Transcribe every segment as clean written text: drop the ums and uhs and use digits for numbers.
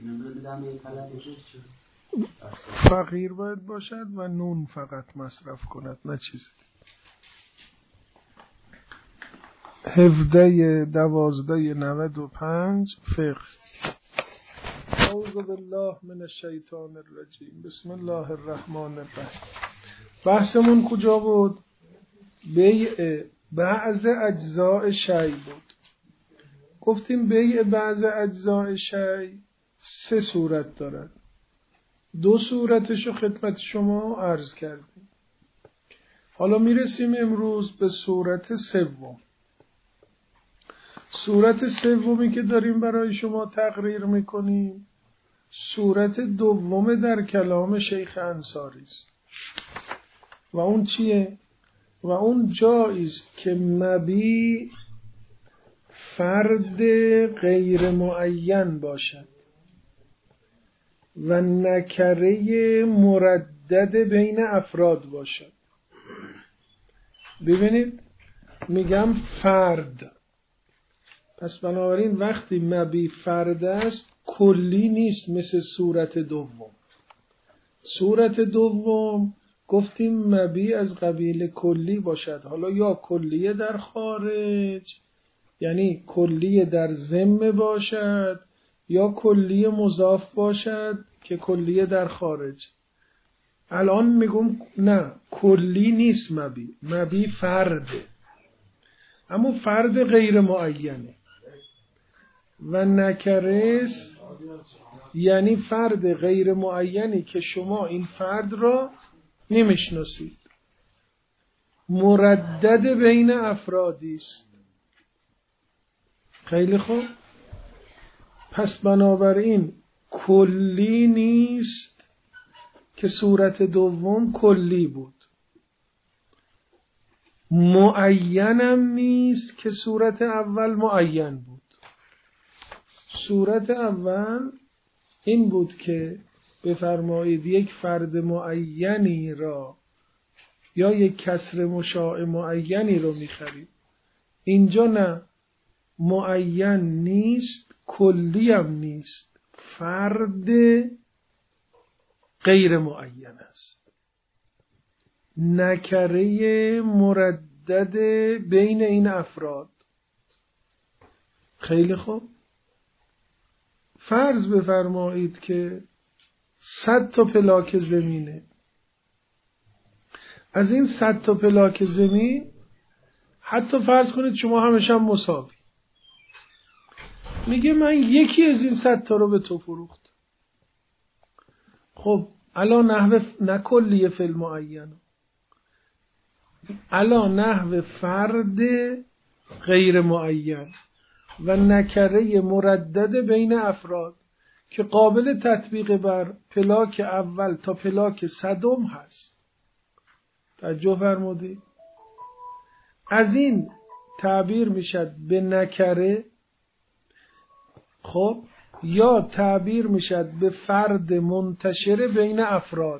فقیر باید باشد و نون فقط مصرف کند، نه چیزی. 17/12/95 فقه. اعوذ بالله من الشیطان الرجیم. بسم الله الرحمن الرحیم. بحثمون کجا بود؟ بیع بعض اجزاء شیء بود. گفتیم بیع بعض اجزاء شیء 3 صورت دارد. 2 صورتشو خدمت شما عرض کردیم. حالا میرسیم امروز به صورت سوم. صورت سومی که داریم برای شما تقریر میکنیم صورت دوم در کلام شیخ انصاری است. و اون چیه؟ و اون جایی است که مبیع فرد غیر معین باشد و نکره مردد بین افراد باشد. ببینید میگم فرد، پس بنابراین وقتی مبیع فرد است کلی نیست مثل صورت دوم. صورت دوم گفتیم مبیع از قبیل کلی باشد، حالا یا کلیه در خارج یعنی کلیه در ذمه باشد یا کلیه مضاف باشد که کلیه در خارج. الان میگم نه، کلی نیست مبیع، مبیع فرده، اما فرد غیر معینه. و نکرس یعنی فرد غیر معینی که شما این فرد را نمیشناسید، مردد بین افرادی است. خیلی خوب، پس بنابراین کلی نیست که صورت دوم کلی بود، معینم نیست که صورت اول معین بود. صورت اول این بود که بفرمایید یک فرد معینی را یا یک کسر مشاع معینی رو میخرید. اینجا نه، معین نیست، کلی هم نیست، فرد غیر معین است، نکره مردد بین این افراد. خیلی خوب، فرض بفرمایید که 100 تا پلاک زمینه. از این 100 تا پلاک زمین حتی فرض کنید شما همش هم مساوی، میگه من یکی از این 100 تا رو به تو فروخت. خب الان نحو نکلیه فی المعین، الان نحو فرد غیر معین و نکره مردد بین افراد که قابل تطبیق بر پلاک اول تا پلاک 100 هست. توجه فرمودید؟ از این تعبیر میشد به نکره، خب، یا تعبیر میشد به فرد منتشر بین افراد.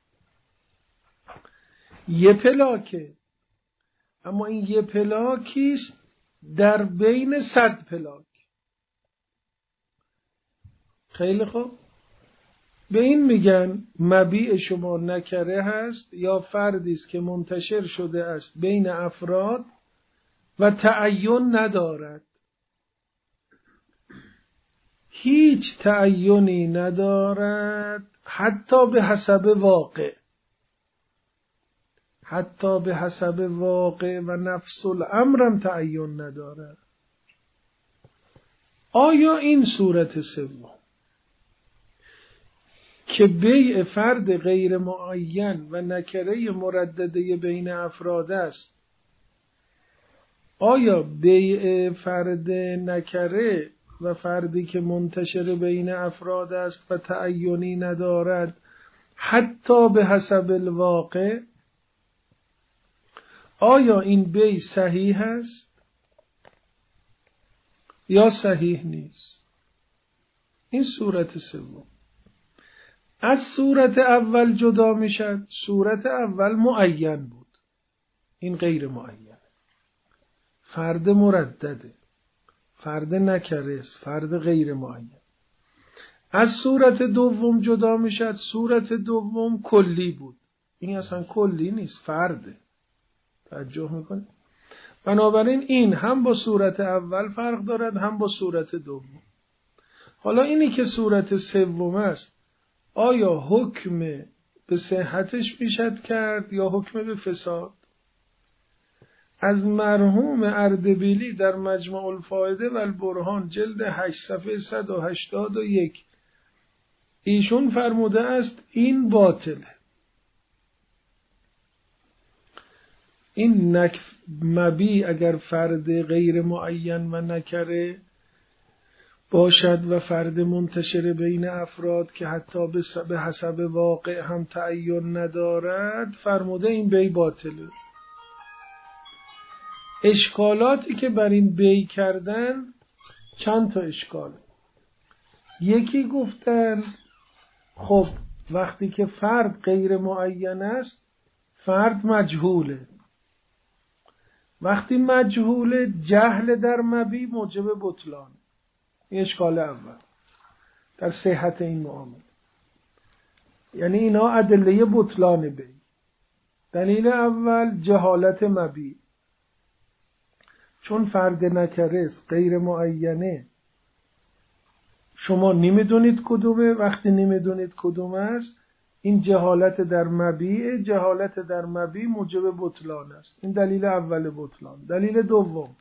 یه پلاکه، اما این یه پلاکیست در بین 100 پلاک. خیلی خوب، به این میگن مبیع شما نکره هست یا فردی است که منتشر شده است بین افراد و تعین ندارد، هیچ تعینی ندارد، حتی به حسب واقع، حتی به حسب واقع و نفس الامرم تعین ندارد. آیا این صورت سوم که بیع فرد غیر معین و نکره مردده بین افراد است، آیا بیع فرد نکره و فردی که منتشر بین افراد است و تعینی ندارد حتی به حسب الواقع، آیا این بیع صحیح است یا صحیح نیست؟ این صورت سوم. از صورت اول جدا میشد. صورت اول معین بود، این غیر معین، فرد مردده، فرد نکره است، فرد غیر معین. از صورت دوم جدا میشد. صورت دوم کلی بود، این اصلا کلی نیست، فرده. توجه میکنه؟ بنابراین این هم با صورت اول فرق دارد هم با صورت دوم. حالا اینی که صورت سوم است، آیا حکم به صحتش میشد کرد یا حکم به فساد؟ از مرحوم اردبیلی در مجمع الفائده و البرهان جلد 8 صفحه 181 ایشون فرموده است این باطله. این مبی اگر فرد غیر معین و نکره باشد و فرد منتشر بین افراد که حتی به حسب واقع هم تعین ندارد، فرموده این بی باطله. اشکالاتی که بر این بی کردن چند تا اشکال. یکی گفتن خب وقتی که فرد غیر معین است، فرد مجهوله. وقتی مجهوله، جهل در مبی موجب بطلان. این اشکال اول در صحت این معامله. یعنی اینا ادله بطلان بی. دلیل اول جهالت مبی، چون فرد نکره است، غیر معینه، شما نمیدونید کدومه. وقتی نمیدونید کدوم است، این جهالت در مبیع. جهالت در مبیع موجب بطلان است. این دلیل اول بطلان. دلیل دوم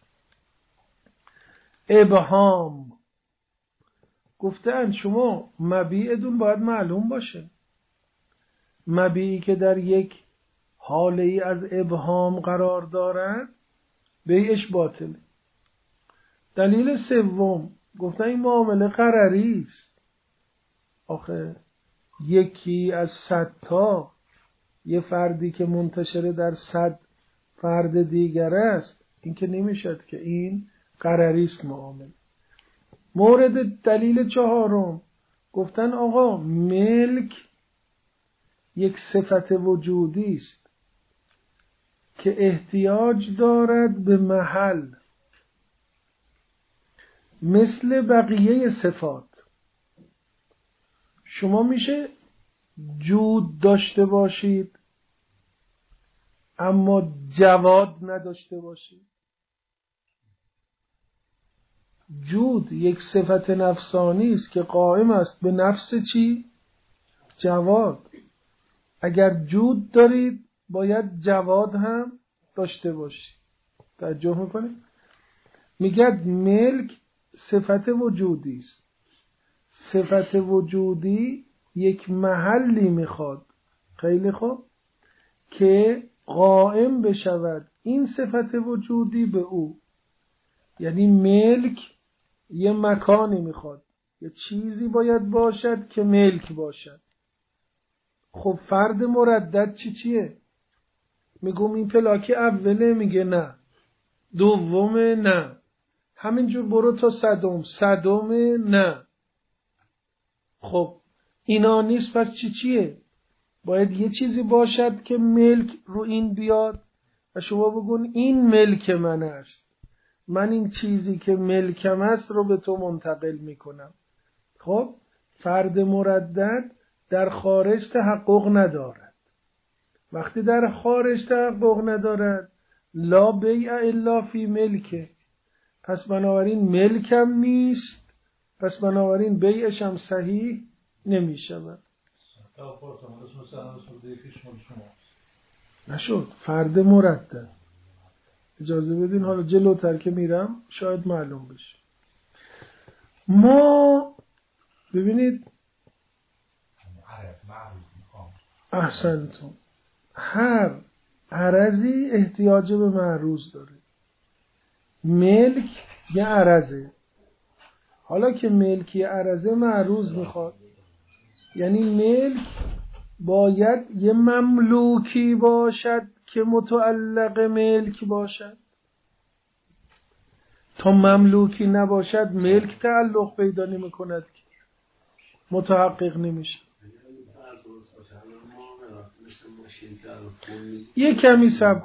ابهام. گفتن شما مبیعتون باید معلوم باشه. مبیعی که در یک حاله ای از ابهام قرار دارد، بیعش باطله. دلیل سوم گفتن این معامله غرری است. آخه یکی از 100 تا یه فردی که منتشر در 100 فرد دیگر است، این که نمیشد که این غرری است معامله. مورد دلیل چهارم گفتن آقا ملک یک صفت وجودی است که احتیاج دارد به محل، مثل بقیه صفات. شما میشه جود داشته باشید اما جواد نداشته باشید. جود یک صفت نفسانی است که قائم است به نفس چی؟ جواد. اگر جود دارید باید جواد هم داشته باشید. توجه میکنید؟ میگه ملک صفت وجودی است. صفت وجودی یک محلی میخواد، خیلی خوب، که قائم بشود این صفت وجودی به او. یعنی ملک یه مکانی میخواد، یه چیزی باید باشد که ملک باشد. خب فرد مردد چیه؟ میگم این پلاک اوله، میگه نه. دومه نه. همینجور برو تا صدم نه. خب اینا نیست، پس چیه؟ باید یه چیزی باشد که ملک رو این بیاد و شما بگون این ملک من است، من این چیزی که ملکم است رو به تو منتقل میکنم. خب فرد مردد در خارج تحقق ندارد. وقتی در خارج تحقق ندارد، لا بیع الا فی ملکه، پس بنابراین ملکم نیست، پس بنابراین بیعش هم صحیح نمیشود. نشد فرد مردد. اجازه بدین حالا جلوتر که میرم شاید معلوم بشه. ما ببینید احسنتون، هر عرضی احتیاج به معروض داره. ملک یه عرضه. حالا که ملکی عرضه معروض میخواد، یعنی ملک باید یه مملوکی باشد که متعلق ملک باشد. تا مملوکی نباشد ملک تعلق پیدا نمی کند، متحقق نمیشه. یه کمی صبر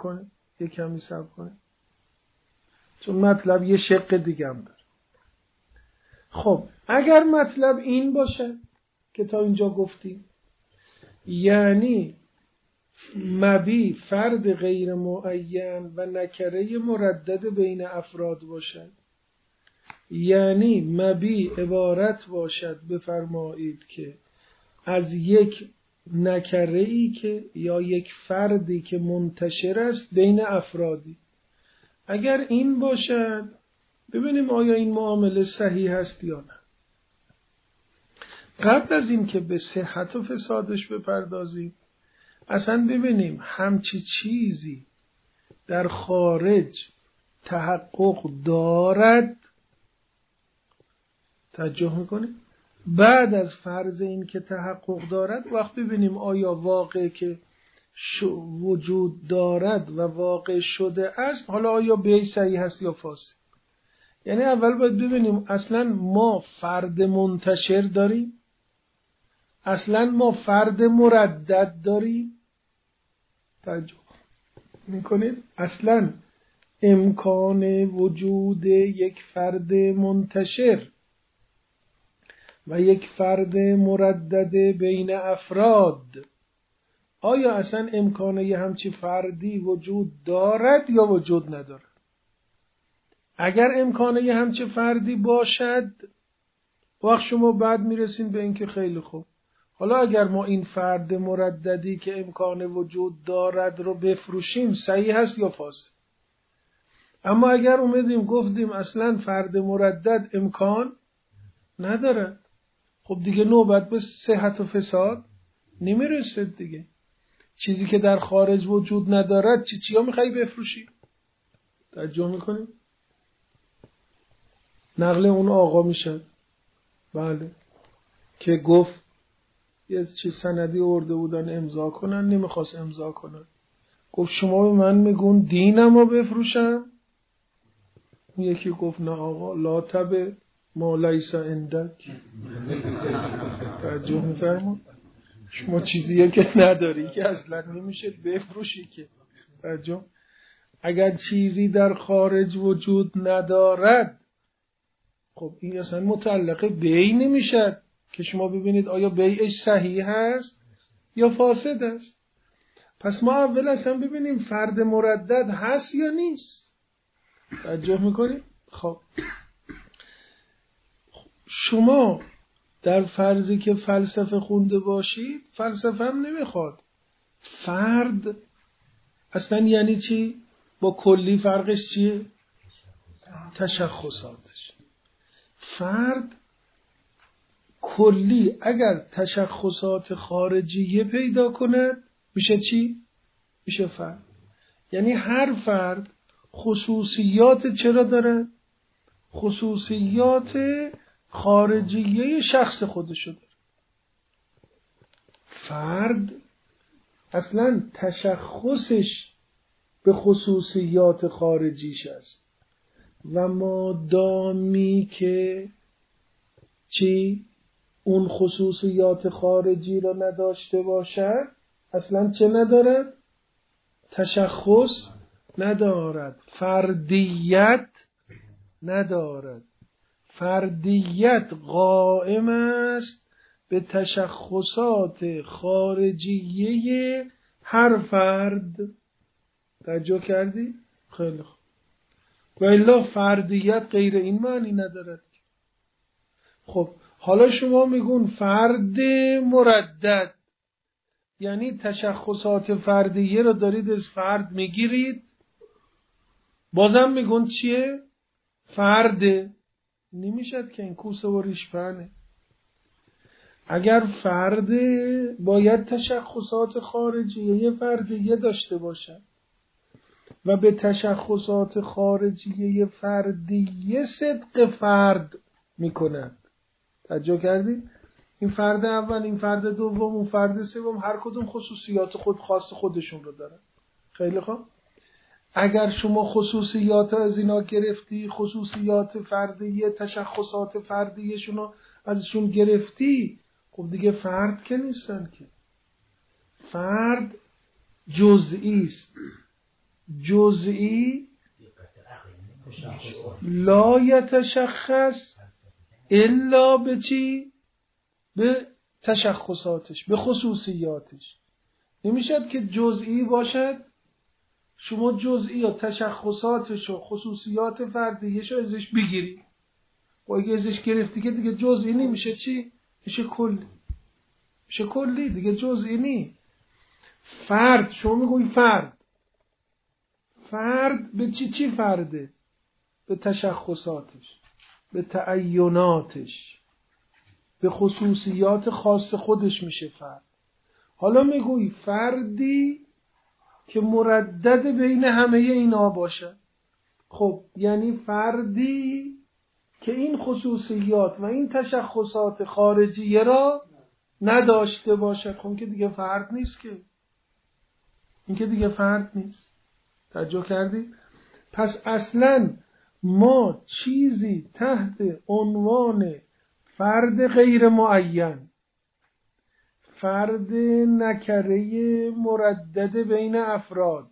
کنه، چون مطلب یه شق دیگه هم داره. خب اگر مطلب این باشه که تا اینجا گفتیم، یعنی مبی فرد غیر معین و نکره مردد بین افراد باشد، یعنی مبی عبارت باشد بفرمایید که از یک نکره‌ای که یا یک فردی که منتشر است بین افرادی. اگر این باشد ببینیم آیا این معامله صحیح است یا نه. قبل از این که به صحت و فسادش بپردازیم، اصلا ببینیم همچی چیزی در خارج تحقق دارد. توجه میکنیم؟ بعد از فرض این که تحقق دارد، وقت ببینیم آیا واقع که وجود دارد و واقع شده است، حالا آیا بیع صحیح هست یا فاسد. یعنی اول باید ببینیم اصلا ما فرد منتشر داریم، اصلا ما فرد مردد داریم. توجه میکنید؟ اصلا امکان وجود یک فرد منتشر و یک فرد مردد بین افراد، آیا اصلا امکان یه همچی فردی وجود دارد یا وجود ندارد؟ اگر امکان یه همچی فردی باشد، وقت شما بعد میرسین به اینکه خیلی خوب، حالا اگر ما این فرد مرددی که امکان وجود دارد رو بفروشیم، صحیح هست یا فاسد؟ اما اگر اومدیم گفتیم اصلا فرد مردد امکان ندارد، خب دیگه نوبت به صحت و فساد نمیرسد دیگه. چیزی که در خارج وجود ندارد چیا میخوایی بفروشی؟ توجه میکنیم؟ نقل اون آقا میشه، بله، که گفت یه چیز سندی آورده بودن امضا کنن، نمیخواست امضا کنن. گفت شما به من میگون دینمو بفروشم؟ یکی گفت نه آقا، لا تبع ما لیس عندک. توجه میفرمون؟ شما چیزیه که نداری که اصلا نمیشه بفروشی که. توجه، اگر چیزی در خارج وجود ندارد، خب این اصلا متعلق بیع نمیشد که شما ببینید آیا بیعش صحیح هست یا فاسد است. پس ما اول اصلا ببینیم فرد مردد هست یا نیست. توجه میکنید؟ خب شما در فرضی که فلسفه خونده باشید، فلسفه هم نمیخواد فرد اصلا یعنی چی؟ با کلی فرقش چیه؟ تشخصاتش. فرد کلی اگر تشخصات خارجیه پیدا کند میشه چی؟ میشه فرد. یعنی هر فرد خصوصیات چرا داره؟ خصوصیات خارجیه شخص خودشو داره. فرد اصلا تشخصش به خصوصیات خارجیش است و مادامی که چی؟ اون خصوصیات خارجی را نداشته باشد، اصلا چه ندارد؟ تشخص ندارد، فردیت ندارد. فردیت قائم است به تشخصات خارجیه هر فرد. توجه کردی؟ خیلی خوب. و الا فردیت غیر این معنی ندارد. خب حالا شما میگون فرد مردد، یعنی تشخصات فردیه رو دارید از فرد میگیرید، بازم میگون چیه؟ فرد. نمیشد که این کوسه و ریشپنه. اگر فرد باید تشخصات خارجیه یه فردیه داشته باشد و به تشخصات خارجیه فردیه صدق فرد میکند. توجه کردید؟ این فرد اول، این فرد دوم، اون فرد سوم، هر کدوم خصوصیات خاص خودشون رو دارن. خیلی خوب. اگر شما خصوصیات از اینا گرفتی، خصوصیات فردیه، تشخصات فردیشون رو ازشون گرفتی، خب دیگه فرد که نیستن که. فرد جزئی است. جزئی لا یتشخص الا به چی؟ به تشخصاتش، به خصوصیاتش. نمیشد که جزئی باشد، شما جزئی یا تشخصاتش و خصوصیات فردیش رو ازش بگیری. و اگه ازش گرفتی که دیگه جزئی نمیشه چی؟ میشه کلی. میشه کلی دیگه، جزئی نی. فرد، شما میگوی فرد به چی فرده؟ به تشخصاتش، به تعیناتش، به خصوصیات خاص خودش میشه فرد. حالا میگوی فردی که مردد بین همه اینا باشه. خب یعنی فردی که این خصوصیات و این تشخصات خارجیه را نداشته باشد. خب این که دیگه فرد نیست، که این که دیگه فرد نیست. توجه کردی؟ پس اصلا ما چیزی تحت عنوان فرد غیر معین، فرد نکره مردد بین افراد،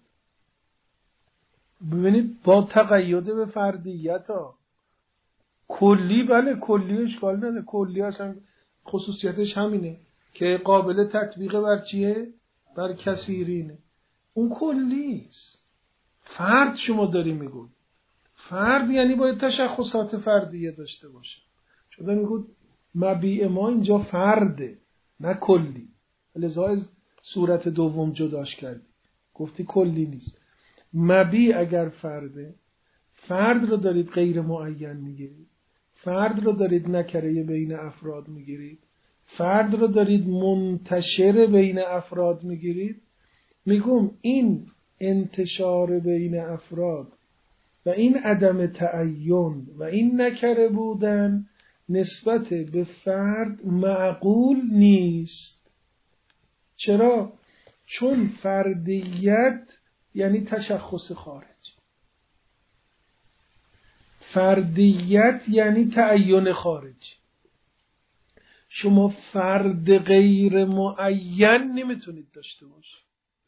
ببینید با تقید به فردیت ها، کلی بله کلی اشکال نداره، کلی اصلا خصوصیتش همینه که قابل تطبیق بر چیه؟ بر کثیرینه. اون کلیست. فرد شما داری میگوی، فرد یعنی باید تشخصات فردیه داشته باشه. شما میگوید مبیع ما اینجا فرده نه کلی، لذا از صورت دوم جداش کردی، گفتی کلی نیست. مبیع اگر فرده، فرد رو دارید غیر معین میگیرید، فرد رو دارید نکره بین افراد میگیرید، فرد رو دارید منتشر بین افراد میگیرید. میگم این انتشار بین افراد و این عدم تعین و این نکره بودن نسبت به فرد معقول نیست. چرا؟ چون فردیت یعنی تشخص خارج، فردیت یعنی تعین خارجی. شما فرد غیر معین نمیتونید داشته باشید.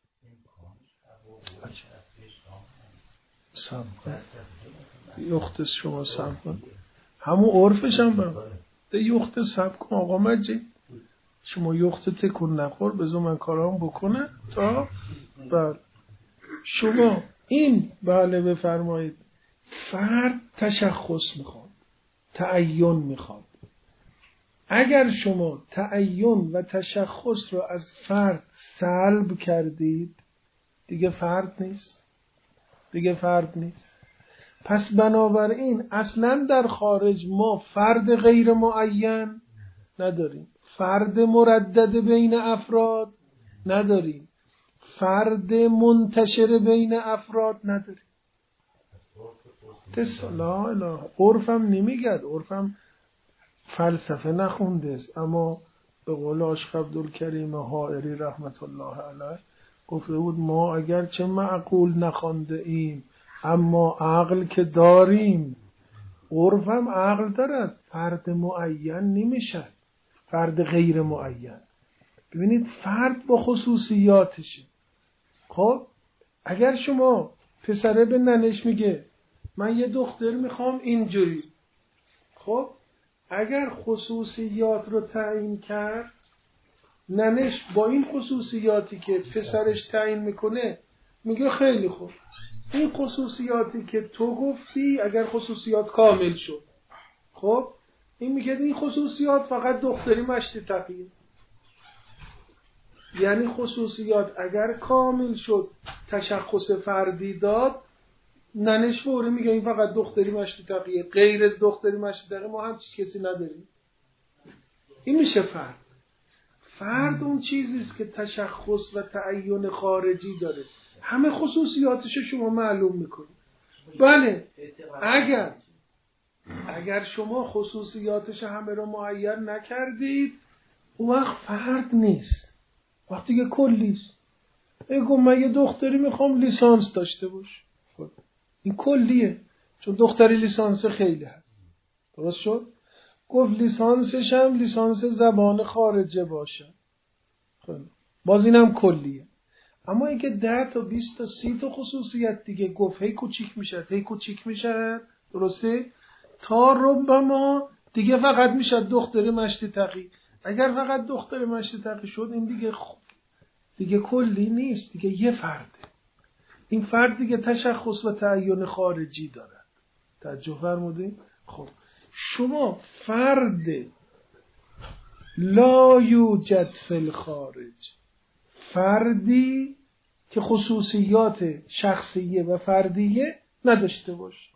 یخت شما سب کن، همون عرفش هم برم ده یخت سب کن آقا مجید، شما یخت تکون نخور، بذار من کارام بکنه تا بله. شما این بله بفرمایید، فرد تشخص میخواد، تعین میخواد. اگر شما تعین و تشخص رو از فرد سلب کردید دیگه فرد نیست، دیگه فرد نیست. پس بنابراین اصلا در خارج ما فرد غیر معین نداریم، فرد مردد بین افراد نداریم، فرد منتشر بین افراد نداریم. لا اله، عرفم نمیگد، عرفم فلسفه نخونده است، اما به قول عاشق عبدالکریم حائری رحمت الله علیه گفته بود ما اگرچه معقول نخوانده ایم اما عقل که داریم. عرفم عقل دارد، فرد معین نمیشد، فرد غیر معین. ببینید فرد با خصوصیاتشه. خب اگر شما پسره به ننش میگه من یه دختر میخوام اینجوری، خب اگر خصوصیات رو تعیین کرد، ننش با این خصوصیاتی که پسرش تعیین میکنه میگه خیلی خوب، این خصوصیاتی که تو گفتی اگر خصوصیات کامل شد، خب این میگه این خصوصیات فقط دختری مشتی تقیه. یعنی خصوصیات اگر کامل شد تشخص فردی داد، ننش فوری میگه این فقط دختری مشتی تقیه، غیر از دختری مشتی تقیه ما هم کسی نداریم. این میشه فرد. فرد اون چیزیست که تشخص و تعین خارجی داره، همه خصوصیاتشو شما معلوم میکنید. بله اگر شما خصوصیاتش همه رو معین نکردید اون وقت فرد نیست، وقتی که کلیست. بگم من یه دختری میخوام لیسانس داشته باش، خب این کلیه، چون دختری لیسانس خیلی هست، درست شد؟ گفت لیسانسش هم لیسانس زبان خارجه باشه، خب باز اینم کلیه. اما اینکه 10 تا 20 تا 30 تا خصوصیت دیگه گفت هی کوچیک میشه، هی کوچیک میشه، درسته؟ تا ربما دیگه فقط میشه دختر مشتی تقی. اگر فقط دختر مشتی تقی شد این دیگه کلی نیست، دیگه یه فرده. این فرد دیگه تشخص و تعین خارجی دارد. توجه فرمودین؟ خب شما فرد لا یوجد فی الخارج، فردی که خصوصیات شخصیه و فردیه نداشته باشه.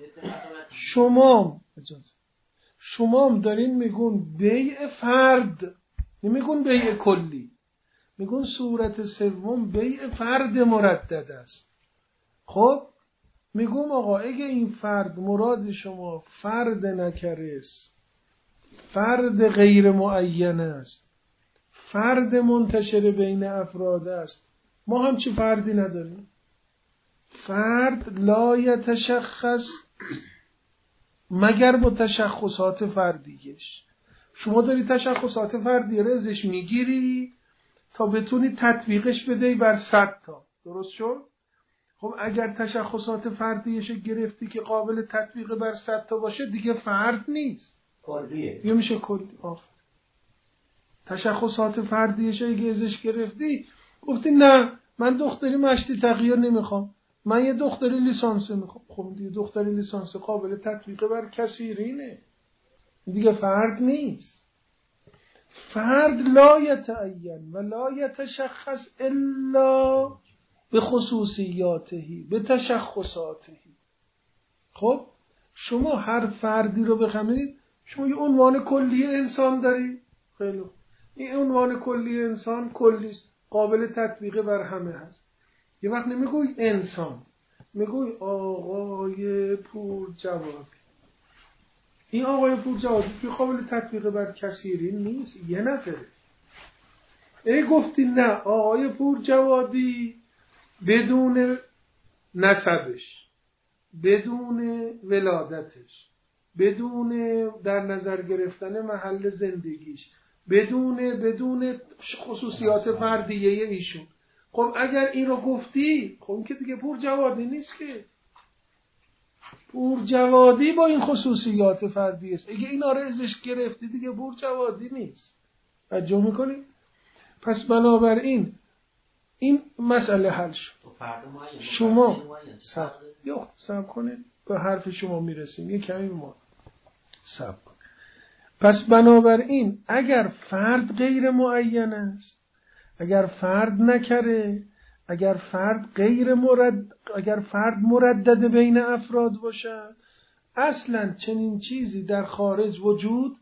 شما دارین میگون بیع فرد، نمیگون بیع کلی، میگون صورت سوم بیع فرد مردد است. خب میگم آقا اگه این فرد مراد شما فرد نکره است، فرد غیر معین است، فرد منتشر بین افراد است، ما هم چه فردی نداریم. فرد لا یتشخص مگر با تشخصات فردیش. شما داری تشخصات فردی رو ازش میگیری تا بتونی تطبیقش بدهی بر 100 تا. درست شد؟ خب اگر تشخصات فردیش گرفتی که قابل تطبیق بر 100 تا باشه دیگه فرد نیست، کلیه. یا میشه کلی. تشخصات فردیش اگه ازش گرفتی گفتی نه من دختری مشتی تقیه نمیخوام، من یه دختری لیسانس میخوام. خب دیگه دختری لیسانس قابل تطبیق بر کثیرینه، دیگه فرد نیست. فرد لا یتعین و لا یتشخص الا به خصوصیاته، به تشخصاته. خب شما هر فردی رو بخونید، شما یه عنوان کلی انسان دارید. خیلی این عنوان کلی انسان کلیست، قابل تطبیق بر همه هست. یه وقت نمیگوی انسان، میگوی آقای پورجوادی. این آقای پورجوادی که قابل تطبیق بر کثیرین نیست، یه نفره. ای گفتی نه آقای پورجوادی بدون نسبش، بدون ولادتش، بدون در نظر گرفتن محل زندگیش، بدون خصوصیات فردیه ایشون. خب اگر این رو گفتی، خب این که دیگه پورجوادی نیست که. پورجوادی با این خصوصیات فردی است. اگه اینا رو ازش گرفتی دیگه پورجوادی نیست. توجه میکنی؟ پس بنابراین این مسئله حل شد. شما صبر کنید به حرف شما میرسیم، یه کمی ما صبر کنید. پس بنابراین اگر فرد غیر معین است، اگر فرد نکره، اگر فرد مردد بین افراد باشد، اصلا چنین چیزی در خارج وجود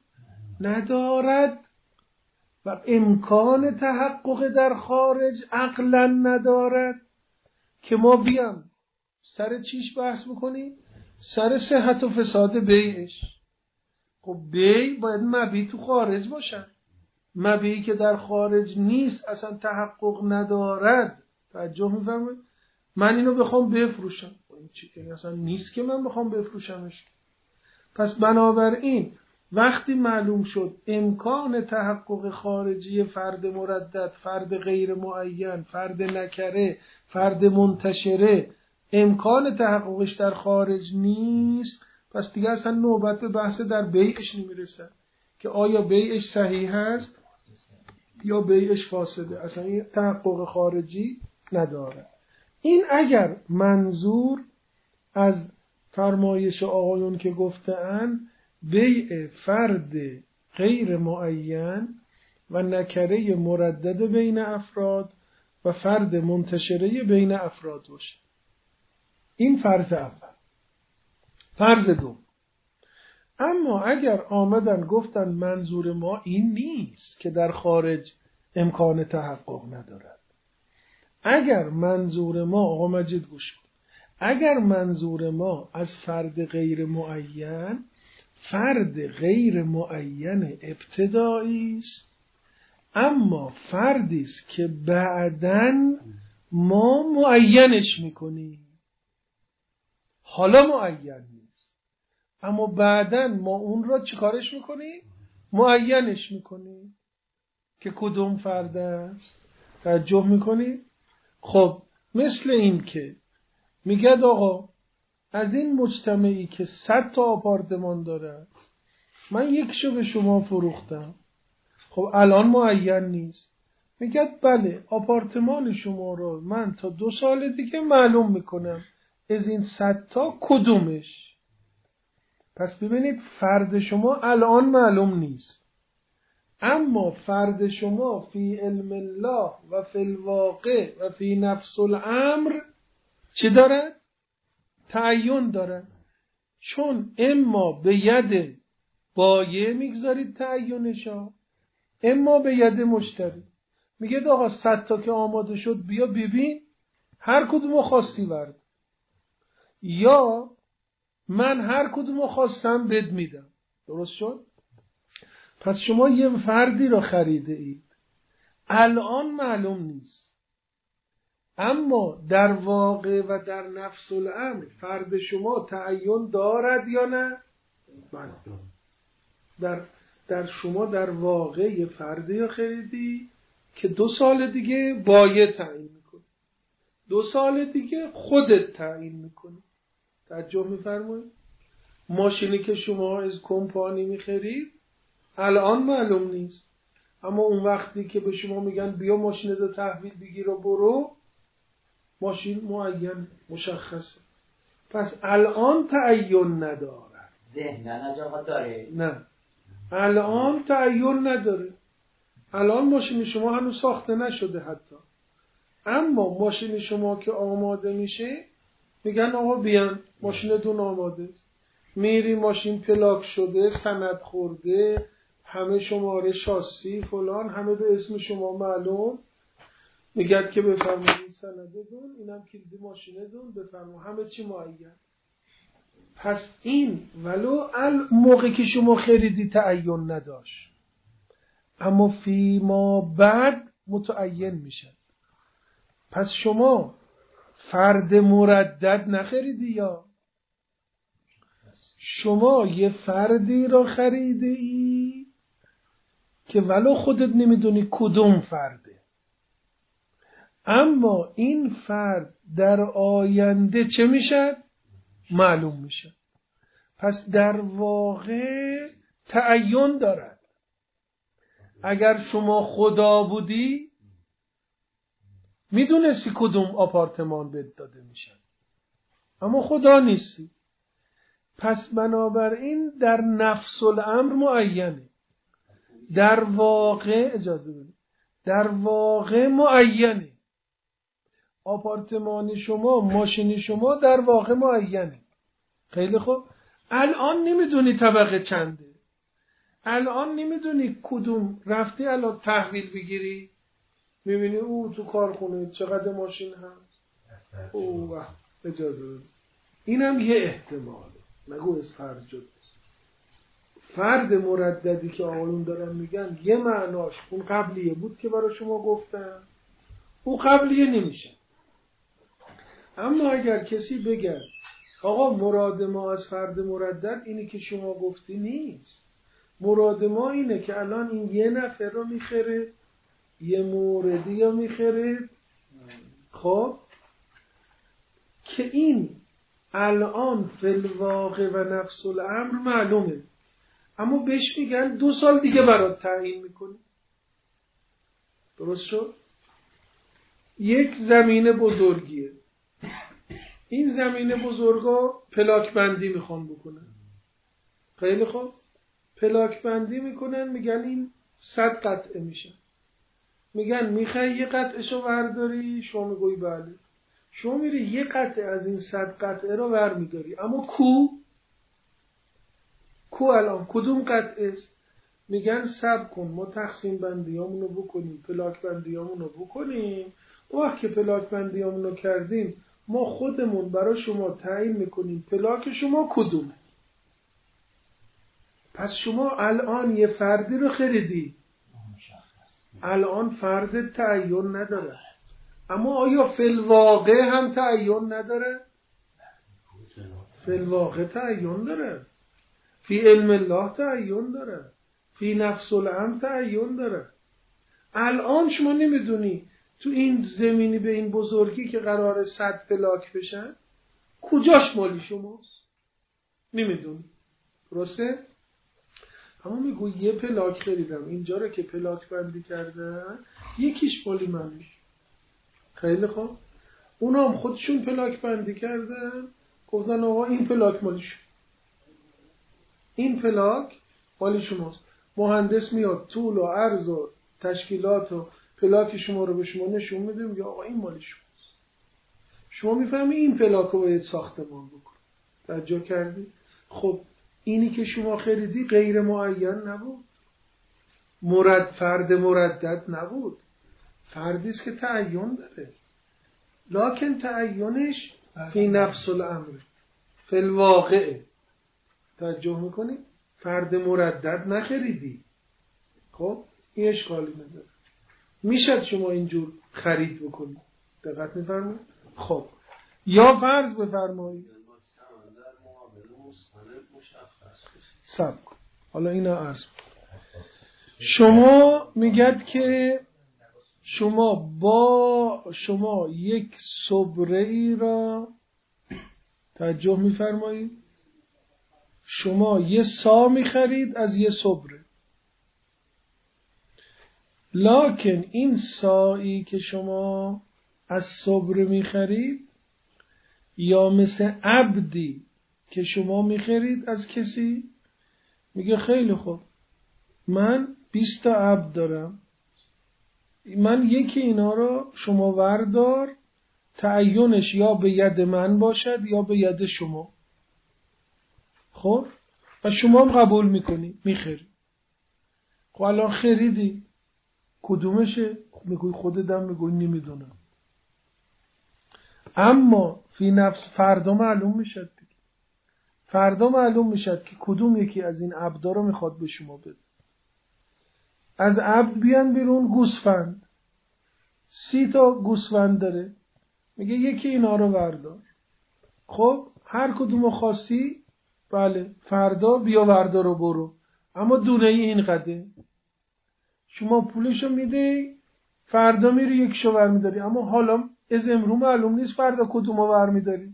ندارد و امکان تحقق در خارج عقلا ندارد که ما بیام سر چیش بحث بکنیم؟ سر صحت و فساد بیعش. خب بیع باید مبیع تو خارج باشن، مبیعی که در خارج نیست اصلا تحقق ندارد. توجه می‌فرمایید؟ من اینو بخوام بفروشم، این اصلا نیست که من بخوام بفروشمش. پس بنابراین وقتی معلوم شد امکان تحقق خارجی فرد مردد، فرد غیر معین، فرد نکره، فرد منتشره، امکان تحققش در خارج نیست، پس دیگه اصلا نوبت به بحث در بیعش نمیرسه که آیا بیعش صحیح هست یا بیعش فاسده. اصلا این تحقق خارجی نداره. این اگر منظور از فرمایش آقایون که گفتن بیع فرد غیر معین و نکره مردد بین افراد و فرد منتشره بین افراد باشه. این فرض اول. فرض دوم، اما اگر آمدن گفتن منظور ما این نیست که در خارج امکان تحقق ندارد، اگر منظور ما، آقا مجید گوش کن، اگر منظور ما از فرد غیر معین، فرد غیر معین ابتدایی است، اما فردی است که بعداً ما معینش میکنیم. حالا معین نیست، اما بعداً ما اون را چیکارش میکنیم؟ معینش میکنیم که کدوم فرد است. توجه میکنیم؟ خب مثل این که میگه آقا از این مجتمعی که 100 تا آپارتمان داره من یکشو به شما فروختم، خب الان معین نیست. میگه بله آپارتمان شما رو من تا 2 سال دیگه معلوم میکنم از این 100 تا کدومش. پس ببینید فرد شما الان معلوم نیست، اما فرد شما فی علم الله و فی الواقع و فی نفس الامر چی داره؟ تعین داره. چون اما به ید بایع میگذارید تعینشا، اما به ید مشتری. میگه آقا 100 تا که آماده شد بیا ببین، هر کدومو خواستی ورد، یا من هر کدومو خواستم بد میدم. درست شد؟ پس شما یه فردی رو خریده اید، الان معلوم نیست، اما در واقع و در نفس الامر فرد شما تعین دارد یا نه؟ در شما در واقع یه فردی رو خریدی که 2 سال دیگه بایع تعیین میکنی، 2 سال دیگه خودت تعیین میکنی. توجه میفرمایید؟ ماشینی که شما از کمپانی میخرید الان معلوم نیست، اما اون وقتی که به شما میگن بیا ماشین رو تحویل بگیر و برو، ماشین معین مشخصه. پس الان تعین نداره. ذهنن آقا داره؟ نه، الان تعین نداره. الان ماشین شما هنوز ساخته نشده حتی، اما ماشین شما که آماده میشه میگن آقا بیان ماشینتون آماده است. میری ماشین پلاک شده، سند خورده، همه شماره شاسی فلان، همه به اسم شما معلوم. میگد که بفرمایید سندتون، اینم کلید ماشینتون، بفرمایید، همه چی معین. پس این ولو موقعی که شما خریدی تعین نداشت، اما فی ما بعد متعین میشه. پس شما فرد مردد نخریدی، یا شما یه فردی را خریده ای که ولو خودت نمیدونی کدوم فرده، اما این فرد در آینده چه میشه؟ معلوم میشه. پس در واقع تعین دارد. اگر شما خدا بودی میدونستی کدوم آپارتمان بهت داده میشه، اما خدا نیستی. پس بنابراین در نفس الامر معینه، در واقع اجازه بدید، در واقع معینه. آپارتمان شما، ماشین شما در واقع معینه. خیلی خوب، الان نمیدونی طبقه چنده، الان نمیدونی کدوم. رفتی الان تحویل بگیری میبینی او تو کارخونه چقدر ماشین هست. او اجازه بدید، اینم یه احتماله، نگو از فرض جد. فرد مرددی که آقایون دارن میگن یه معناش اون قبلیه بود که برای شما گفتم، اون قبلیه نمیشه. اما اگر کسی بگه آقا مراد ما از فرد مردد اینی که شما گفتی نیست، مراد ما اینه که الان این یه نفر رو میخره، یه موردی رو میخره، خب که این الان فی الواقع و نفس الامر معلومه، اما بهش میگن 2 سال دیگه برات تعیین میکنی. درست شد؟ یک زمین بزرگیه، این زمین بزرگا پلاک بندی میخوان بکنن. خیلی خوب، پلاک بندی میکنن، میگن این 100 قطعه میشه. میگن میخوای یه قطعهشو ورداری؟ شما میگوی بله. شما میری یه قطعه از این 100 قطعه رو ور میداری، اما کو الان کدوم قطعه است؟ میگن صبر کن ما تقسیم بندیامونو بکنیم، پلاک بندیامونو بکنیم، وقتی که پلاک بندیامونو کردیم ما خودمون برای شما تعیین میکنیم پلاک شما کدومه. پس شما الان یه فردی رو خریدی، الان فرد تعین نداره، اما آیا فی الواقع هم تعین نداره؟ فی الواقع تعین داره، فی علم الله تعین داره، فی نفس الامر تعین داره. الان شما نمیدونی تو این زمینی به این بزرگی که قراره 100 پلاک بشن کجاش مالی شماست، نمیدونی. درسته؟ اما میگو یه پلاک خریدم، اینجا رو که پلاک بندی کردن یکیش مالی من میشه. خیلی خوب، اونا هم خودشون پلاک بندی کردن، گفتن آقا این پلاک مالی شما، این پلاک مالی شماست. مهندس میاد طول و عرض و تشکیلات و پلاک شما رو به شما نشون میده، میگه آقا این مالی شماست. شما میفهمی این پلاک رو باید ساختمان بکن. توجه کردی؟ خب اینی که شما خریدی غیر معین نبود، فرد مردد نبود، فردی است که تعین داره، لکن تعینش فی نفس الامر، فی الواقع. توجه میکنی؟ فرد مردد نخریدی. خب این اشکالی نداره، میشد شما اینجور خرید بکنید. دقت میفرمایید؟ خب یا فرض بفرمایید سب کن، حالا اینا عرض کن. شما میگد که شما یک صبره ای را توجه میفرمایید، شما یه سا میخرید از یه صبره، لکن این سایی که شما از صبره میخرید یا مثل عبدی که شما میخرید از کسی، میگه خیلی خوب من 20 تا عبد دارم، من یکی اینا رو شما وردار، تعینش یا به ید من باشد یا به ید شما. خب و شما هم قبول میکنی میخری. خب الان خریدی کدومشه؟ میگوی خودتم، میگوی نمیدونم. اما فی نفس فردا معلوم میشد دیگه، فردا معلوم میشد که کدوم یکی از این عبدا رو میخواد به شما بده. از عبد بیان بیرون گوسفند، 30 تا گوسفند داره، میگه یکی اینا رو بردار. خب هر کدومو خواستی بله فردا بیا بردار و برو، اما دونه این قده. شما پولشو میده، فردا میری یکشو برمیداری، اما حالا از امرو معلوم نیست فردا کدومو برمیداری.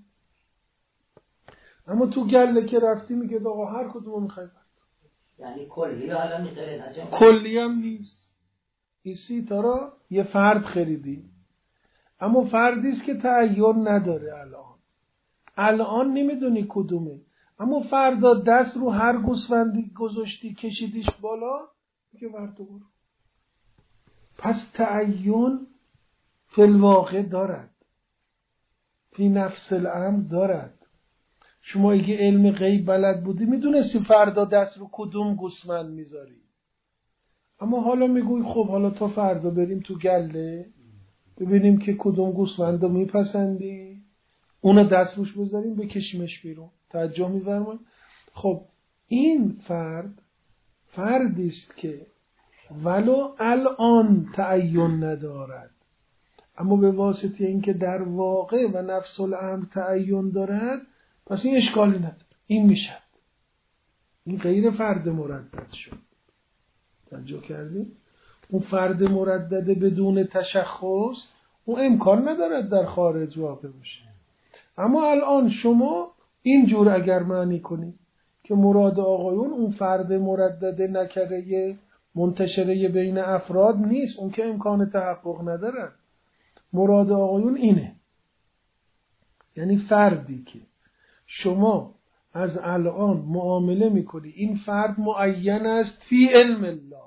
اما تو گله که رفتی میگه آقا هر کدومو میخوای بردار. یعنی کلی حالا میذاره نجم؟ کلی هم نیست. این 30 تا را یه فرد خریدی، اما فردی است که تعین نداره. الان نمیدونی کدومه، اما فردا دست رو هر گوسفندی گذاشتی کشیدیش بالا، میگه بردار برو. پس تعین فی الواقع دارد، فی نفس الامر دارد. شما اگه علم غیب بلد بودی میدونستی فردا دست رو کدوم گوسفند میذاری، اما حالا میگوی خب حالا تا فردا بریم تو گله ببینیم که کدوم گوسفند رو میپسندی، اونو دست روش بذاریم بکشیمش بیرون. توجه می‌فرمایید؟ خب این فردی است که ولو الان تعین ندارد، اما به واسطه اینکه در واقع و نفس الامر تعین دارد، پس این اشکالی نداره، این میشد. این غیر فرد مردد شد. توجه کردیم؟ اون فرد مردد بدون تشخص اون امکان ندارد در خارج واقع بشه. اما الان شما اینجور اگر معنی کنی که مراد آقایون اون فرد مردد نکره منتشره بین افراد نیست، اون که امکان تحقق نداره، مراد آقایون اینه، یعنی فردی که شما از الان معامله میکنی، این فرد معین است فی علم الله،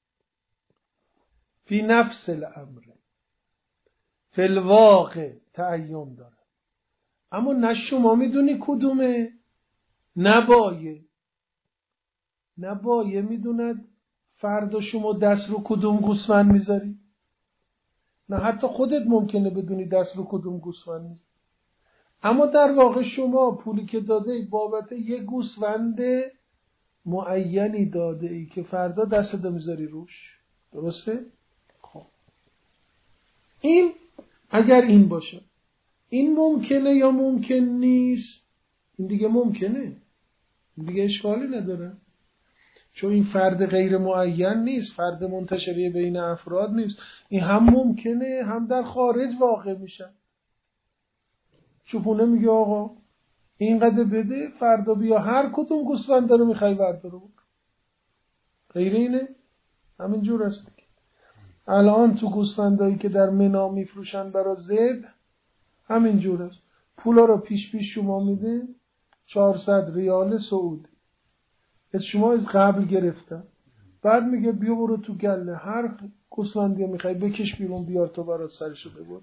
فی نفس الامر، فی الواقع تعین داره، اما نه شما میدونی کدومه، نبایه میدوند فردا شما دست رو کدوم گوسفند میذاری، نه حتی خودت ممکنه بدونی دست رو کدوم گوسفند میذاری، اما در واقع شما پولی که داده ای بابت یک گوسفند معینی داده ای که فردا دست رو میذاری روش. درسته؟ خب این اگر این باشه، این ممکنه یا ممکن نیست؟ این دیگه ممکنه، این دیگه اشکالی نداره، چون این فرد غیر معین نیست، فرد منتشره بین افراد نیست، این هم ممکنه هم در خارج واقع میشه. چوپونه میگه آقا اینقدر بده، فردا بیا هر کدوم گوسفند رو میخوای بردار. غیر اینه؟ همین جور است. الان تو گوسفندایی که در منا میفروشن برای ذبح همین جور است. پولا رو پیش شما میده 400 ریال سعودی از شما از قبل گرفتن، بعد میگه بیا برو تو گله هر گوسفندی میخوای بکش بیرون بیار تو برات سرشو ببر.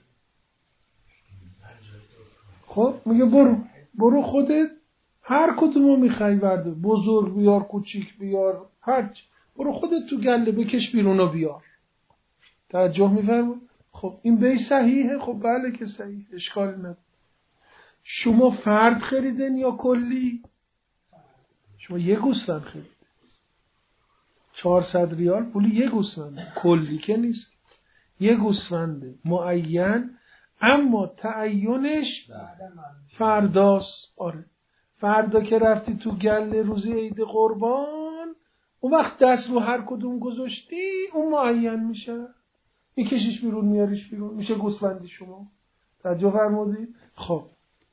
خب میگه برو خودت هر کدومو میخوای ورده، بزرگ بیار کوچیک بیار هرچی، برو خودت تو گله بکش بیرون و بیار. توجه میفرمایید؟ خب این بی صحیحه؟ خب بله که صحیح، اشکالی نداره. شما فرد خریدن یا کلی؟ شما یه گوسفند خرید 400 ریال پولی یه گوسفند، کلی که نیست، یه گوسفند معین، اما تعینش فرداست. آره فردا که رفتی تو گله روزی عید قربان، اون وقت دست رو هر کدوم گذاشتی اون معین میشه، میکشیش بیرون میاریش بیرون، میشه گوسفندی شما. توجه فرمودید؟ خب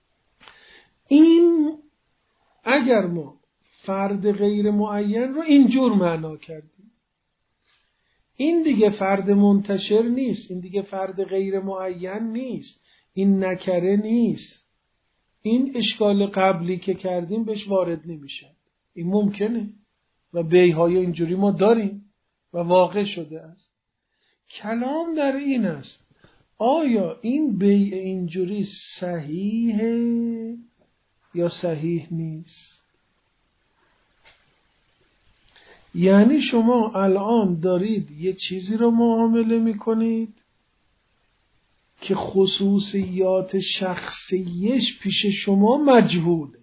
این اگر ما فرد غیر معین رو اینجور معنا کردیم، این دیگه فرد منتشر نیست، این دیگه فرد غیر معین نیست، این نکره نیست، این اشکال قبلی که کردیم بهش وارد نمیشه. این ممکنه و بیعهای اینجوری ما داریم و واقع شده است. کلام در این است آیا این بیع اینجوری صحیحه یا صحیح نیست؟ یعنی شما الان دارید یه چیزی رو معامله میکنید که خصوصیات شخصیش پیش شما مجهوله.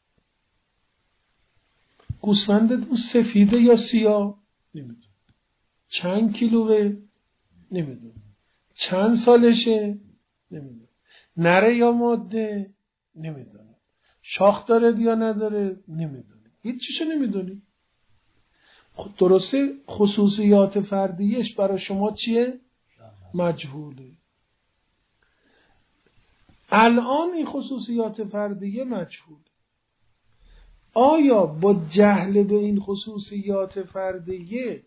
گوسفندتون سفیده یا سیاه؟ نمیدونم. چند کیلوه؟ نمیدونم. چند سالشه؟ نمیدونم. نره یا ماده؟ نمیدونم. شاخ داره یا نداره؟ نمیدونم. هیچ چیشو نمیدونی. درسته خصوصیات فردیش برای شما چیه؟ مجهوله. الان این خصوصیات فردیه مجهوله. آیا با جهل به این خصوصیات فردیه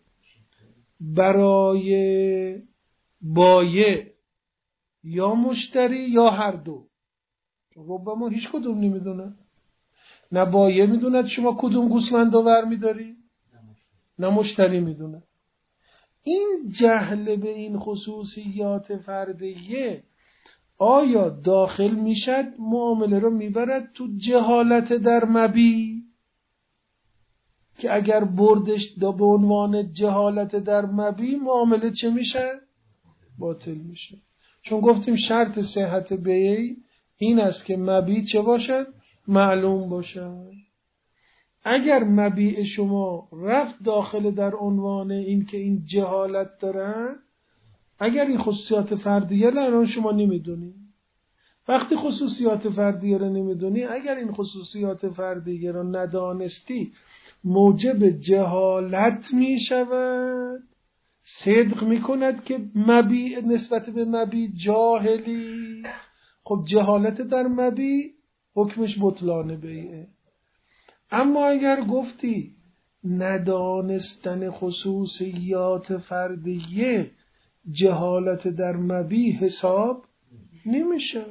برای بایع یا مشتری یا هر دو، ربما هیچ کدوم نمیدونه، نه بایع میدوند شما کدوم گوسفند رو برمیداری، نه مشتری میدونه. این جهل به این خصوصیات فردیه آیا داخل میشد معامله رو میبرد تو جهالت در مبی، که اگر بردش دا به عنوان جهالت در مبی معامله چه میشه؟ باطل میشه. چون گفتیم شرط صحت بیع این است که مبی چه باشد؟ معلوم باشد. اگر مبیع شما رفت داخل در عنوان این که این جهالت دارن، اگر این خصوصیات فردیه الان شما نمیدونی، وقتی خصوصیات فردیه رو نمیدونی، اگر این خصوصیات فردیه رو ندانستی موجب جهالت میشود، صدق میکند که مبیع نسبت به مبیع جاهلی. خب جهالت در مبیع حکمش بطلان بیعه. اما اگر گفتی ندانستن خصوصیات فردیه جهالت در مبیع حساب نمیشه،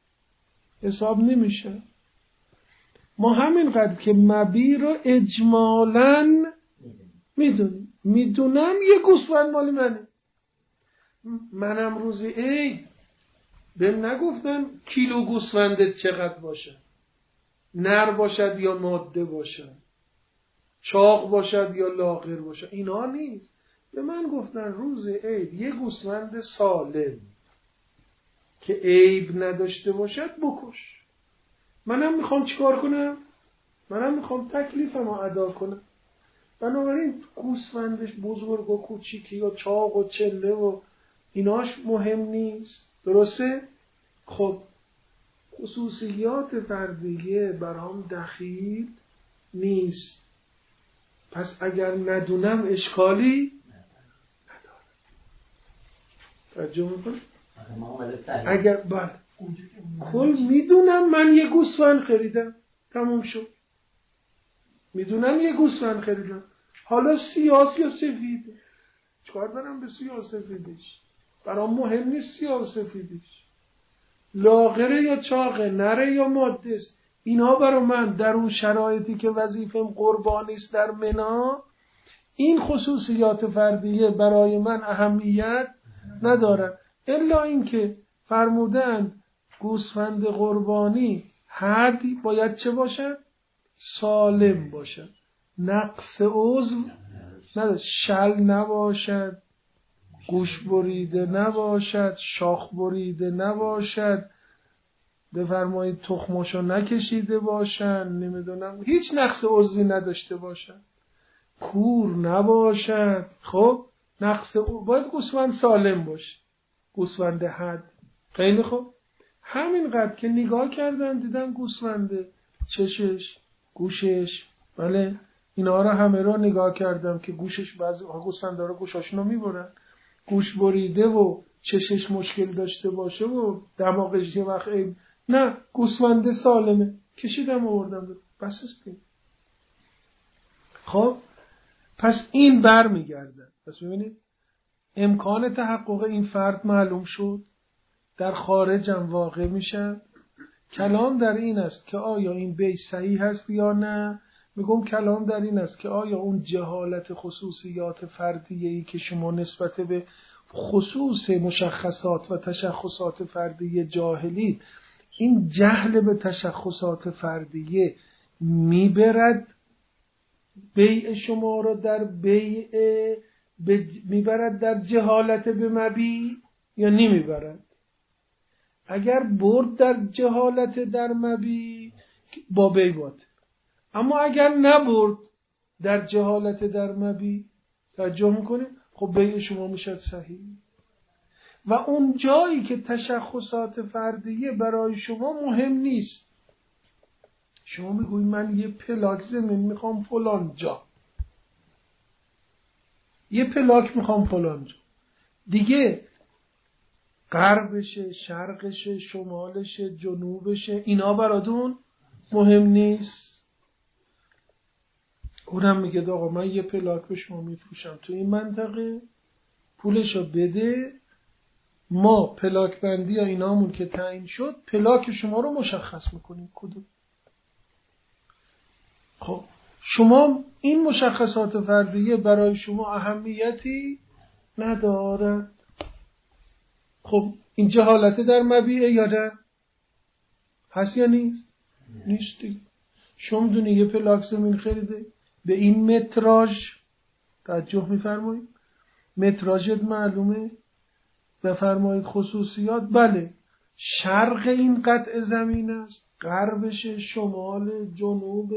ما همینقدر که مبیع رو اجمالاً میدونم یه گوسفند مال منم روزی عید بهم نگفتن کیلو گوسفندت چقدر باشه، نر باشد یا ماده باشد، چاق باشد یا لاغر باشد، اینا نیست. به من گفتن روز عید یه گوسفند سالم که عیب نداشته باشد بکش. منم میخوام چیکار کنم؟ منم میخوام تکلیفمو ادا کنم. بنابراین گوسفندش بزرگ و کوچیکی یا چاق و چله و ایناش مهم نیست. درسته؟ خب خصوصیات فردیه برام دخیل نیست. پس اگر ندونم اشکالی نداره. توجه میکنم؟ اگر بله کل میدونم من یه گوسفند خریدم، تموم شد. میدونم یه گوسفند خریدم، حالا سیاه یا سفیده، چکار دارم به سیاه سفیدش؟ برام مهم نیست سیاه سفیدش، لاغره یا چاقه، نره یا ماده است. اینها برای من در اون شرایطی که وظیفم قربانی است در منا، این خصوصیات فردیه برای من اهمیت ندارن، الا اینکه فرمودن گوسفند قربانی حدی باید چه باشد؟ سالم باشد، نقص عضو نداشت، شل نباشد، گوش بریده نباشد، شاخ بریده نباشد، بفرمایید تخمشو نکشیده باشن، نمیدونم هیچ نقص عضوی نداشته باشن، کور نباشد. خب نقص باید گوسفند سالم باشه، گوسفند حد. خیلی خوب، همینقدر که نگاه کردم دیدم گوسفند چشش، گوشش، بله اینا رو همه رو نگاه کردم که گوشش، بعضی گوسفندا رو گوشاشونو میبرن، گوش بریده و چشش مشکل داشته باشه و دماغش یه وقت نه، گوسفند سالمه، کشیدم آوردم بس استیم. خب پس این بر میگردن. پس ببینید امکان تحقق این فرد معلوم شد، در خارجم واقع میشه. کلام در این است که آیا این بیع صحیح هست یا نه. میگم کلام در این است که آیا اون جهالت خصوصیات فردیه‌ای که شما نسبت به خصوص مشخصات و تشخصات فردیه جاهلید، این جهل به تشخصات فردیه میبرد بیع شما را در بیع میبرد در جهالت به مبیع یا نمیبرد؟ اگر برد در جهالت در مبیع با بیع باطل، اما اگر نبرد در جهالت در مبیع، توجه میکنید، خب بیع شما میشد صحیح. و اون جایی که تشخصات فردیه برای شما مهم نیست، شما میگوید من یه پلاک زمین میخوام فلان جا، یه پلاک میخوام فلان جا، دیگه غربشه، شرقشه، شمالشه، جنوبشه، اینا براتون مهم نیست. اونم میگه آقا من یه پلاک به شما میفروشم تو این منطقه، پولشو بده، ما پلاک بندی یا اینامون که تعیین شد پلاک شما رو مشخص میکنیم کدوم. خب شما این مشخصات فردیه برای شما اهمیتی ندارد. خب این جهالت در مبیعه یا نه؟ هست یا نیست؟ نیستی. شما دونی یه پلاک زمین خریده به این متراژ، توجه میفرمایید، متراژت معلومه، بفرمایید خصوصیات، بله شرق این قطع زمین است، غربش، شمال، جنوب،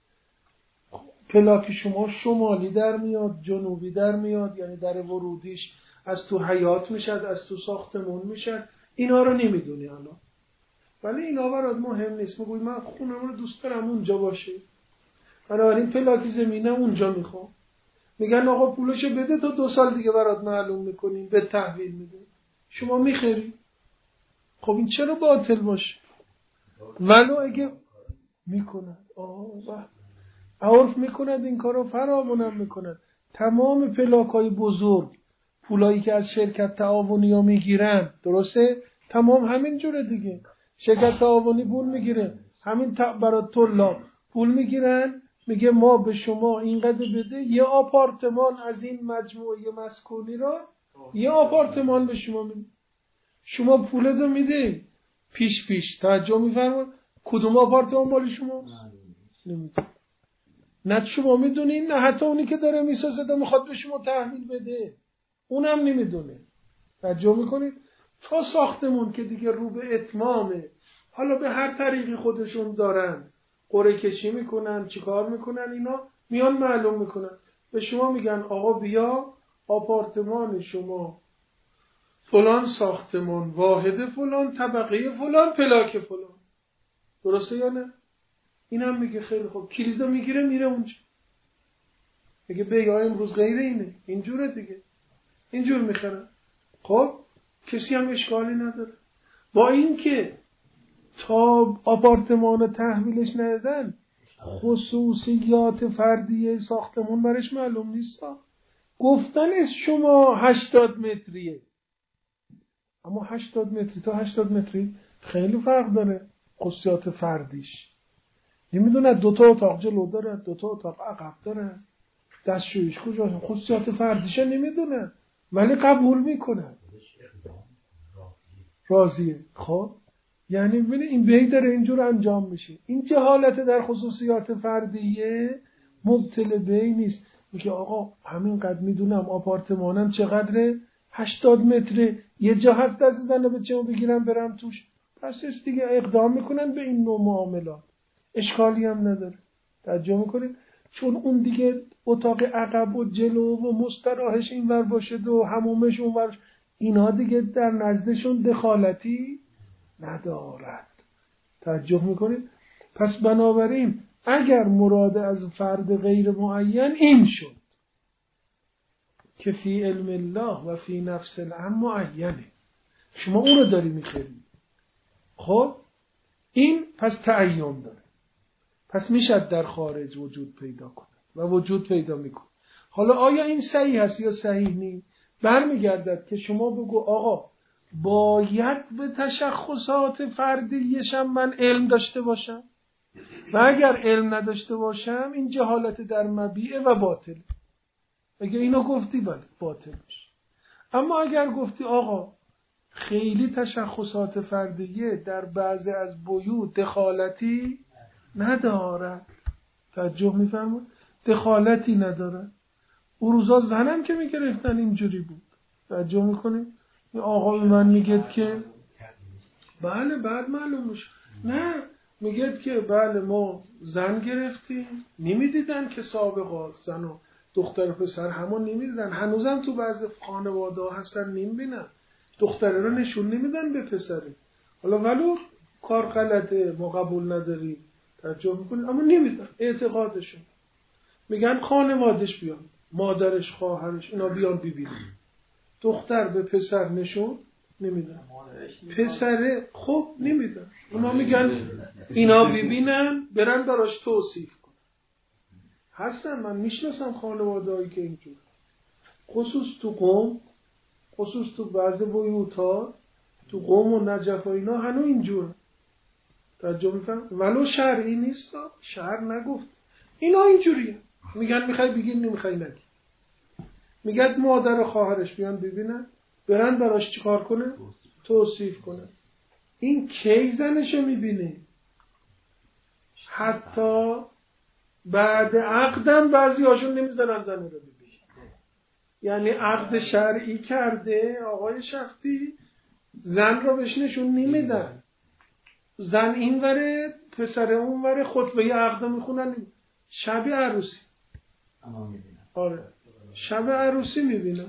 پلاک شما شمالی در میاد، جنوبی در میاد، یعنی در ورودیش از تو حیات میشد، از تو ساختمون میشد، اینا رو نمیدونی الان، ولی اینا برات مهم نیست. میگوی من خونم رو دوست دارم اونجا باشه، بنابراین پلاک زمینم اونجا میخوام. میگن آقا پولشو بده تا 2 سال دیگه برات معلوم میکنیم، به تحویل میده، شما میخری. خب این چرا باطل باشه؟ ولو اگه میکنن عرف میکنند این کارو، فرامونم میکنند. تمام پلاکای بزرگ، پولایی که از شرکت تعاونی ها میگیرن، درسته؟ تمام همین جوره دیگه، شرکت تعاونی پول میگیره، همین برای طلاب پول میگیرن، میگه ما به شما اینقدر بده، یه آپارتمان از این مجموعه مسکونی را، یه آپارتمان به شما میده، شما پولتو میده پیش توجه میفرمایید، کدوم آپارتمان مال شما؟ نمیده. نه شما میدونین، نه حتی اونی که داره میسازه میخواد به شما تحویل بده، اونم نمیدونه. توجه میکنید؟ تا ساختمون که دیگه رو به اتمامه، حالا به هر طریقی خودشون دارن قرعه کشی میکنن، چیکار میکنن، اینا میان معلوم میکنن، به شما میگن آقا بیا آپارتمان شما فلان ساختمان، واحد فلان، طبقه فلان، پلاک فلان، درسته یا نه؟ اینم میگه خیلی خوب، کلیدو میگیره میره اونجا، میگه بیا امروز غیر اینه، اینجوره دیگه، اینجور میخرن. خب کسی هم اشکالی نداره، با اینکه تا آپارتمان رو تحویلش ندادن خصوصیات فردی ساختمون برش معلوم نیست. گفتن از شما 80 متریه، اما 80 متری تا 80 متری خیلی فرق داره. خصوصیات فردیش نمیدونه 2 تا اتاق جلو داره، 2 تا اتاق عقب داره، دستشویش کجاست، خصوصیات فردیش نمیدونه ولی قبول میکنه، راضیه. خب یعنی ببینید این بی داره اینجور انجام میشه. این جهالت در خصوصیات فردیه مبتل بی نیست. میگه آقا همینقدر میدونم آپارتمانم چقدره، 80 متره، یه جا هست دست زنه به چه بگیرم برم توش، پس است دیگه اقدام میکنن به این نوع معاملات، اشکالی هم نداره. توجه میکنید؟ چون اون دیگه اتاق عقب و جلو و مستراحش اینور باشه و حمومش اونور، اینا دیگه در نزدشون دخالتی ندارد. توجه میکنید؟ پس بنابراین اگر مراد از فرد غیر معین این شد که فی علم الله و فی نفس الامر معینه، شما اون رو داری میخری، خب این پس تعین داره، پس میشد در خارج وجود پیدا کنه و وجود پیدا میکنه. حالا آیا این صحیح هست یا صحیح نیست؟ برمیگردد که شما بگو آقا باید به تشخصات فردیشم من علم داشته باشم و اگر علم نداشته باشم این جهالت در مبیعه و باطل. اگر اینو گفتی بله باطل میشه. اما اگر گفتی آقا خیلی تشخصات فردیه در بعضی از بیوت دخالتی ندارد، توجه میفرمون؟ دخالتی ندارد. اون روزا زنم که میگرفتن اینجوری بود، توجه میکنه؟ این آقا به من میگه که بله بعد معلوم میشه، نه میگه که بله ما زن گرفتیم، نمیدیدن که سابقا زن و دختر و پسر همون نمیدیدن، هنوزم تو بعض خانواده هستن نمیبینن دختره رو نشون نمیدن به پسره، حالا ولو کار غلطه ما قبول نداریم، توجه میکنن اما نمیدن، اعتقادشون میگن خانوادش بیان، مادرش خواهرش اینا بیان ببینن، دختر به پسر نشون نمیدن، پسره خب نمیدن، اونا میگن اینا ببینن برن براش توصیف کن. هستن، من میشناسم خانوادهایی که اینجور، خصوص تو قم، خصوص تو بعض بیوتا تو قم و نجف و اینا هنو اینجور، توجه میفهم، ولو شرعی نیست، شرع نگفت اینا اینجوریه، میگن میخوای بگی نمیخوای نگی، میگن مادر و خواهرش بیان ببینن برن براش چیکار کنه؟ توصیف کنه. این کی زنشو میبینه؟ حتی بعد عقدم بعضی هاشون نمیزنن زن رو ببینن، یعنی عقد شرعی کرده آقای شفتی، زن رو بهش نشون نمیدن، زن این وره پسر اون وره خطبه عقد میخونن، شب عروسی آره شب عروسی میبینن.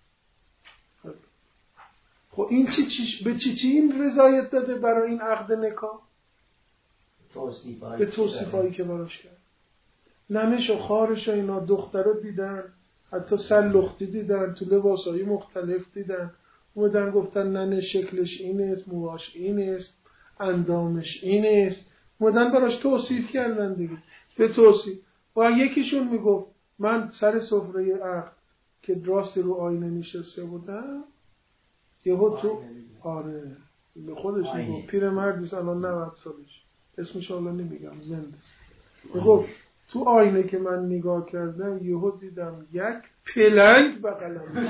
خب این به چی این رضایت داده برای این عقد نکاح؟ به توصیفایی که براش کرد. ننش و خارش و اینا دختر رو دیدن، حتی سلختی دیدن، تو لباسایی مختلف دیدن، اومدن گفتن ننش شکلش این است، موهاش این است، اندامش این است، اومدن براش توصیف کردن دیگه، به توصیف. و یکیشون میگفت من سر سفره عقد که راستی رو آینه نشسته بودم، یهو تو آره به خودش میگفت، پیرمردیست الان 90 سالش، اسمش حالا نمیگم، زنده میگفت تو آینه که من نگاه کردم یهو دیدم یک پلنگ بغلم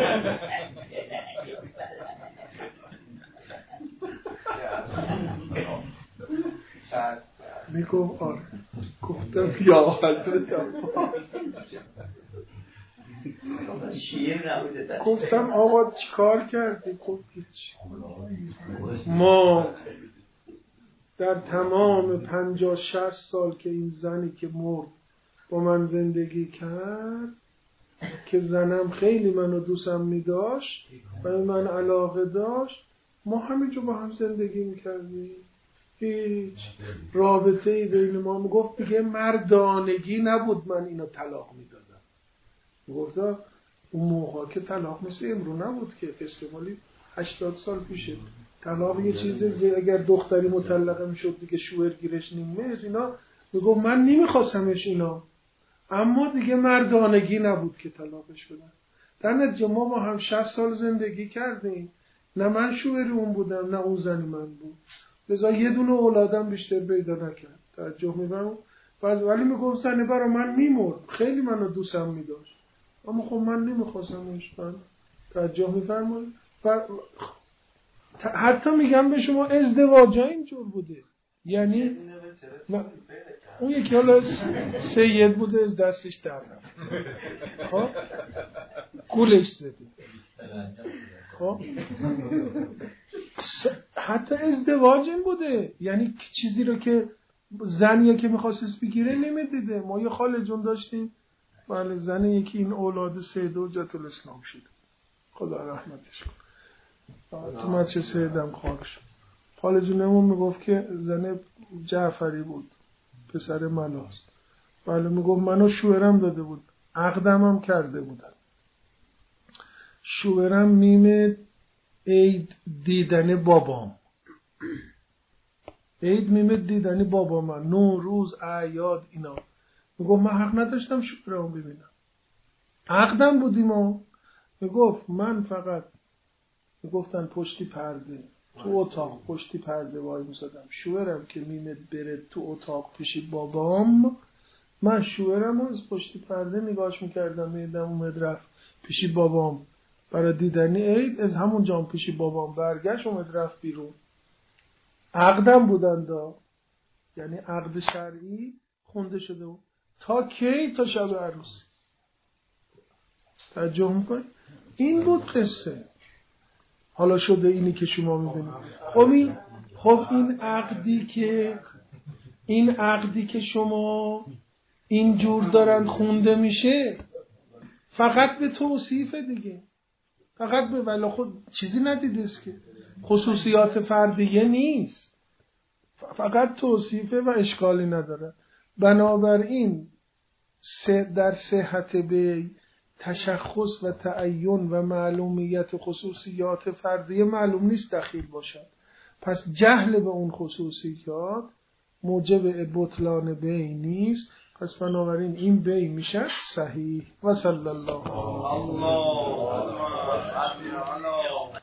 میگفت آره، گفتم یا حضرت عباس، گفتم آقا چیکار کردی؟ گفت هیچ، ما در تمام 50-60 سال که این زنی که مرد با من زندگی کرد، که زنم خیلی منو دوستم می‌داشت و من علاقه داشت، ما همینجا با هم زندگی می‌کردیم، هیچ رابطه‌ای بین ما. میگفت دیگه مردانگی نبود من اینو طلاق میدادم. میگفت اون موقع که طلاق مثل امرو نبود که، فستیوالی 80 سال پیشه طلاق یه چیزه، اگر دختری مطلقه میشد دیگه شوهر گیرش نیمه، اینا میگفت من نمیخواستمش اینا، اما دیگه مردانگی نبود که طلاقش بدن. در نتیجه ما با هم 60 سال زندگی کردیم، نه من شوهر اون بودم نه اون زن من بود، لذا یه دونه اولادم بیشتر پیدا نکرد. توجه می‌فرمایید؟ ولی میگفت زنه برا من میمرد، خیلی منو دوستم میداشت، اما خب من نمیخواستمش. من توجه می‌فرمایید؟ حتی میگم به شما ازدواج اینجور بوده، یعنی اون یکی حالا سید بوده از دستش در رفت، خب گولش زده. خب حتی ازدواج این بوده، یعنی چیزی رو که زنیه که میخواست بگیره نمیدیده. ما یه خاله جون داشتیم، بله، زن یکی این اولاد سید حجت الاسلام شد، خدا رحمتش کنه، تو مچه سیدم خاک شد. خاله جونمون میگفت که زن جعفری بود، پسر ملاست. بله، میگفت منو شوهرم داده بود، عقدم هم کرده بودم. شوهرم میم عید دیدن بابام، عید میم دیدن بابا من، نوروز، اعیاد، اینا. میگفت من حق نداشتم شوهرم ببینم، عقدم بودیم. و میگفت من فقط، میگفتن پشتی پرده تو اتاق، پشتی پرده وای میسادم، شوهرم که میمد بره تو اتاق پیشی بابام، من شوهرم از پشتی پرده نگاهش میکردم، میدم اومد رفت پیشی بابام برای دیدنی عید، از همون جام پیشی بابام برگشت اومد رفت بیرون. عقدم بودن دا، یعنی عقد شرعی خونده شده بود. تا کی؟ تا شب عروسی. توجه میکنی؟ این بود قصه. حالا شده اینی که شما میبینید. خب این عقدی که شما اینجور دارن خونده میشه، فقط به توصیف دیگه، فقط به، ولی خود چیزی ندیدیست که خصوصیات فردیه نیست، فقط توصیفه و اشکالی نداره. بنابراین در صحت به تشخص و تعین و معلومیت خصوصیات فردیه معلوم نیست دخیل باشد. پس جهل به اون خصوصیات موجب بطلان بی نیست. پس بنابراین این بی میشه صحیح. و صلی الله علیه و